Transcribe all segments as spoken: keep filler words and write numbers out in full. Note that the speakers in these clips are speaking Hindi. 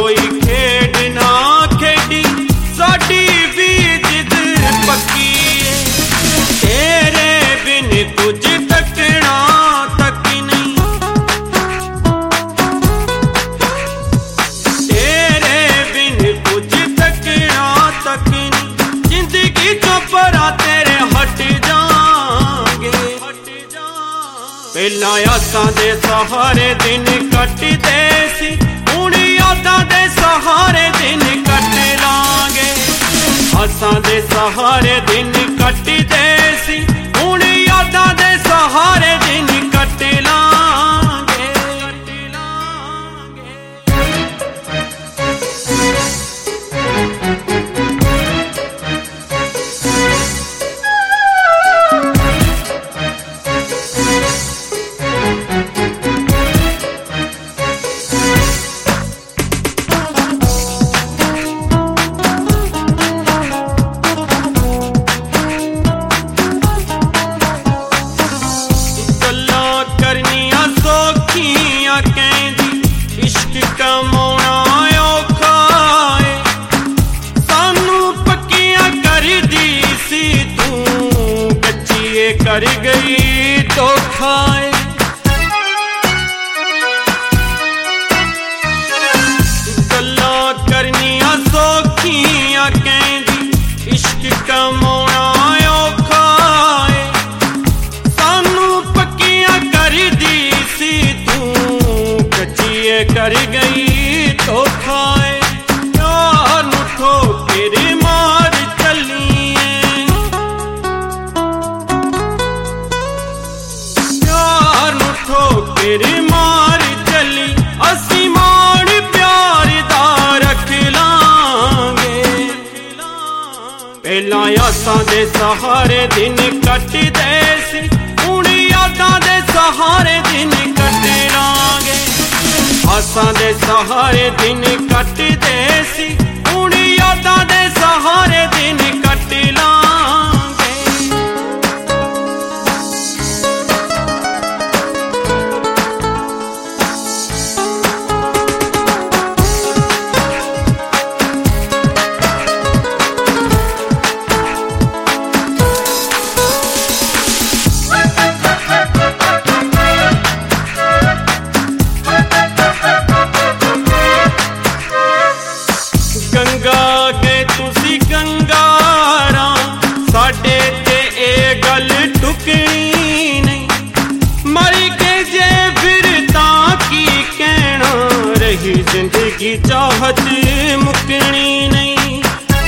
कोई खेड ना खेडी साडी भी जिद पक्की है। तेरे बिन कुछ तकना तक नहीं, तेरे बिन कुछ तकना तक नहीं। जिंदगी चो परा तेरे हट जाएंगे, पहला यादां दे सहारे दिन कटदे सी, हुण यादां दे सहारे दिन कट लांगे। आसां दे सहारे दिन कटदे सी, हुण यादां दे सहारे दिन कट लांगे। इश्क कमाउणा औखा है, सानू पक्कियां करदी सी तू, कच्ची कर गई धोखा है। गल्लां करनियां सौखियां कहंदी, इश्क कमाउणा औखा है, सानू पक्कियां करदी सी तू, कर गई धोखा है। प्यार नू ठोकर मार चलिए, प्यार नू ठोकर मार चली, असी मान प्यार दा रख लांगे। पहला यादां दे सहारे दिन कटदे सी, हुण यादां दे सहारे दिन कट लांगे। आसां दे सहारे दिन कटदे सी, हुण यादां दे सहारे दिन कट लांगे। गंगा गए तुसी गंगारा, साडे ते ए गल टुकनी नहीं। मर के जे फिर तां की कहना, रही जिंदगी चाहत मुकनी नहीं।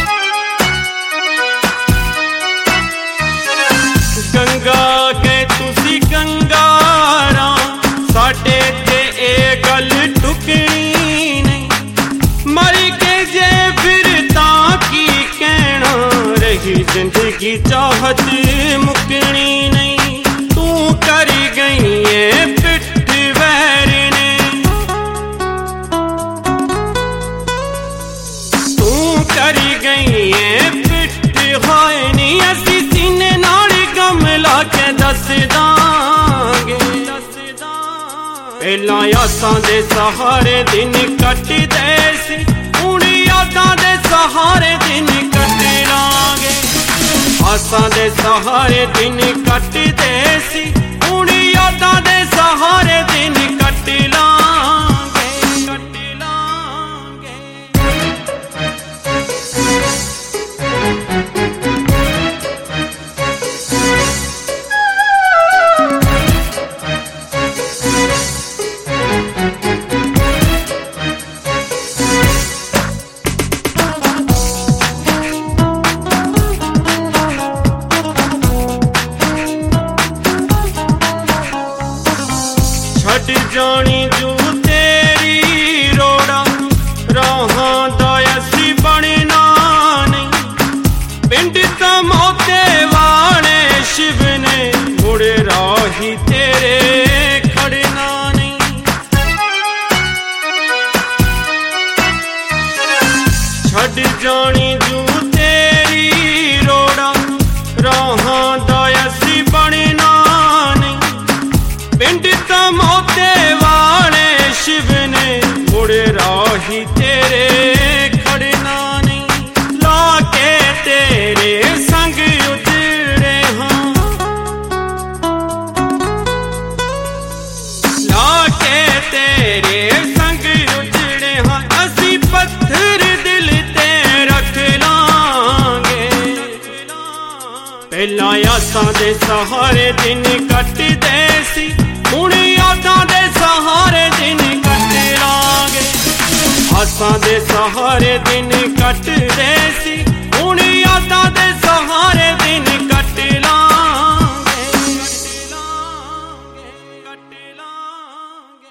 गंगा गए तुसी गंगारा, साडे ते ए गल टुकनी नहीं। मर के जे फिर तां की कहना, रही जिंदगी चाहत मुकनी नहीं। तू कर गई है पिठ वैर ने, तू कर गई है पिठ हाय नी, असी सीने नाल गम ला के दस दांगे। पहला यादां दे सहारे दिन कटदे सी, हुण यादां दे सहारे दिन कट लांगे। आसां दे सहारे दिन कटदे सी, हुण यादां दे सहारे दिन कट लांगे, कट लांगे। छड़ जानी जू तेरी रोड़ा, राहां दा असी बनना नहीं। पिंड तमौते वाले शिव ने, मुड़ राही तेरे खड़ना नहीं। छड़ जानी जू तेरी रोड़ा, राहां दा असी बनना नहीं। पिंड तमौते वाले शिव ने, मुड़ राही तेरे तेरे खड़ना नहीं, ला के तेरे संग उजड़े हाँ, ला के तेरे संग उजड़े हाँ, असी पत्थर दिल ते रख लांगे। पहला आसां दे सहारे दिन कटदे सी, हुण यादां दे सहारे दिन कट लांगे। आसां दे सहारे दिन कटदे सी, हुण यादां दे सहारे